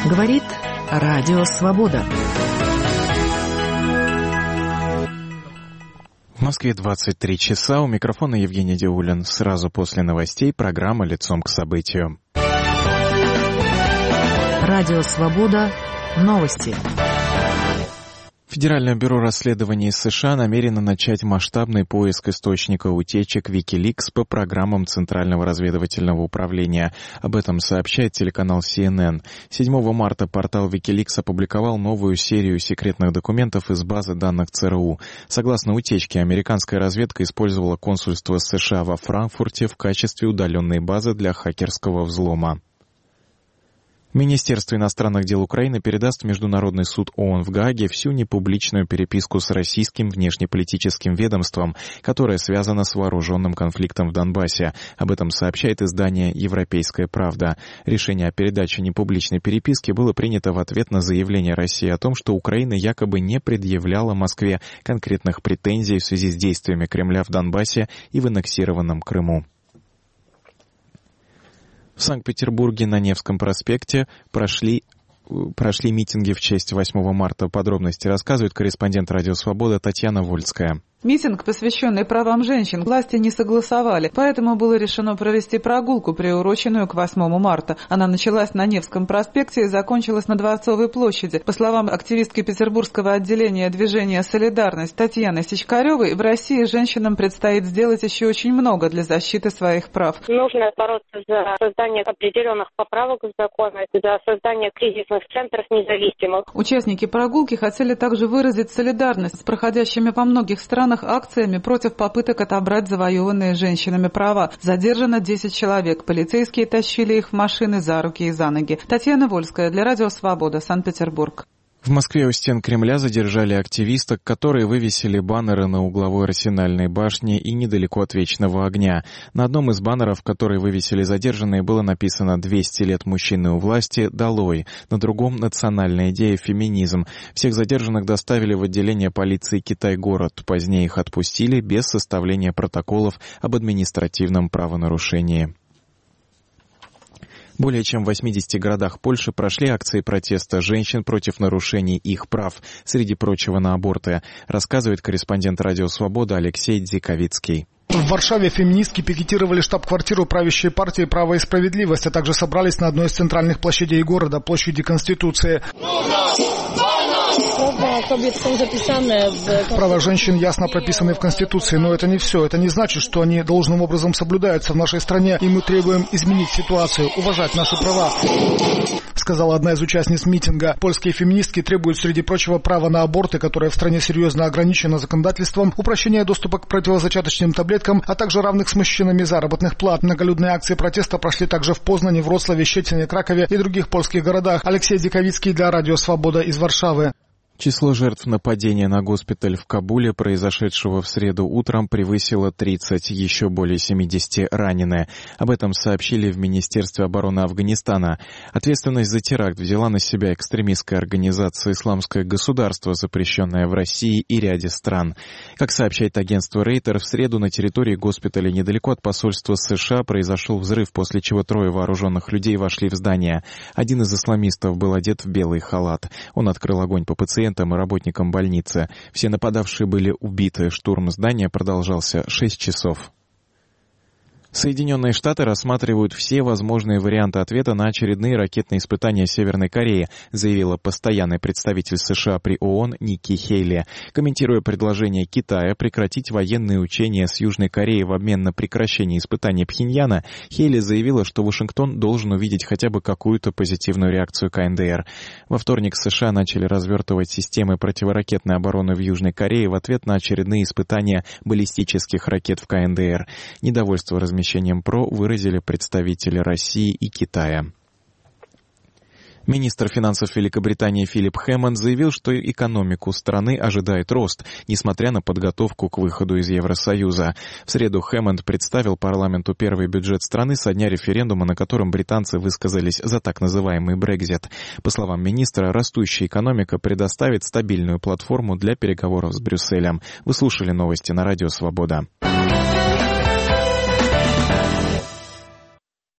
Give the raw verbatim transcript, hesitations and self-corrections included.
Говорит Радио Свобода. В Москве двадцать три часа. У микрофона Евгений Диулин. Сразу после новостей программа «Лицом к событию». Радио Свобода. Новости. Федеральное бюро расследований США намерено начать масштабный поиск источника утечек Wikileaks по программам Центрального разведывательного управления. Об этом сообщает телеканал си эн эн. седьмого марта портал Wikileaks опубликовал новую серию секретных документов из базы данных цэ эр у. Согласно утечке, американская разведка использовала консульство США во Франкфурте в качестве удаленной базы для хакерского взлома. Министерство иностранных дел Украины передаст в Международный суд ООН в Гааге всю непубличную переписку с российским внешнеполитическим ведомством, которая связана с вооруженным конфликтом в Донбассе. Об этом сообщает издание «Европейская правда». Решение о передаче непубличной переписки было принято в ответ на заявление России о том, что Украина якобы не предъявляла Москве конкретных претензий в связи с действиями Кремля в Донбассе и в аннексированном Крыму. В Санкт-Петербурге на Невском проспекте прошли, прошли митинги в честь восьмого марта. Подробности рассказывает корреспондент «Радио Свобода» Татьяна Вольская. Митинг, посвященный правам женщин, власти не согласовали, поэтому было решено провести прогулку, приуроченную к восьмому марта. Она началась на Невском проспекте и закончилась на Дворцовой площади. По словам активистки Петербургского отделения движения «Солидарность» Татьяны Сичкаревой, в России женщинам предстоит сделать еще очень много для защиты своих прав. Нужно бороться за создание определенных поправок в законы, за создание кризисных центров независимых. Участники прогулки хотели также выразить солидарность с проходящими во многих странах акциями против попыток отобрать завоеванные женщинами права. Задержано десять человек. Полицейские тащили их в машины за руки и за ноги. Татьяна Вольская для Радио Свобода, Санкт-Петербург. В Москве у стен Кремля задержали активисток, которые вывесили баннеры на угловой Арсенальной башне и недалеко от Вечного огня. На одном из баннеров, который вывесили задержанные, было написано «двести лет мужчины у власти, долой», на другом «Национальная идея, феминизм». Всех задержанных доставили в отделение полиции Китай-город. Позднее их отпустили без составления протоколов об административном правонарушении. Более чем в восьмидесяти городах Польши прошли акции протеста женщин против нарушений их прав, среди прочего на аборты, рассказывает корреспондент «Радио Свобода» Алексей Дзиковицкий. В Варшаве феминистки пикетировали штаб-квартиру правящей партии «Право и справедливость», а также собрались на одной из центральных площадей города, площади Конституции. Права женщин ясно прописаны в Конституции, но это не все. Это не значит, что они должным образом соблюдаются в нашей стране, и мы требуем изменить ситуацию, уважать наши права, сказала одна из участниц митинга. Польские феминистки требуют, среди прочего, права на аборты, которое в стране серьезно ограничено законодательством, упрощение доступа к противозачаточным таблеткам, а также равных с мужчинами заработных плат. Многолюдные акции протеста прошли также в Познане, Вроцлаве, Щетине, Кракове и других польских городах. Алексей Диковицкий для Радио Свобода из Варшавы. Число жертв нападения на госпиталь в Кабуле, произошедшего в среду утром, превысило тридцать, еще более семидесяти ранены. Об этом сообщили в Министерстве обороны Афганистана. Ответственность за теракт взяла на себя экстремистская организация «Исламское государство», запрещенная в России и ряде стран. Как сообщает агентство Рейтер, в среду на территории госпиталя недалеко от посольства США произошел взрыв, после чего трое вооруженных людей вошли в здание. Один из исламистов был одет в белый халат. Он открыл огонь по пациентам и работникам больницы. Все нападавшие были убиты. Штурм здания продолжался шесть часов. Соединенные Штаты рассматривают все возможные варианты ответа на очередные ракетные испытания Северной Кореи, заявила постоянный представитель США при ООН Никки Хейли. Комментируя предложение Китая прекратить военные учения с Южной Кореей в обмен на прекращение испытаний Пхеньяна, Хейли заявила, что Вашингтон должен увидеть хотя бы какую-то позитивную реакцию ка эн дэ эр. Во вторник США начали развертывать системы противоракетной обороны в Южной Корее в ответ на очередные испытания баллистических ракет в ка эн дэ эр. Недовольство размещением ПРО выразили представители России и Китая. Министр финансов Великобритании Филипп Хэммонд заявил, что экономику страны ожидает рост, несмотря на подготовку к выходу из Евросоюза. В среду Хэммонд представил парламенту первый бюджет страны со дня референдума, на котором британцы высказались за так называемый Брексит. По словам министра, растущая экономика предоставит стабильную платформу для переговоров с Брюсселем. Вы слушали новости на Радио Свобода.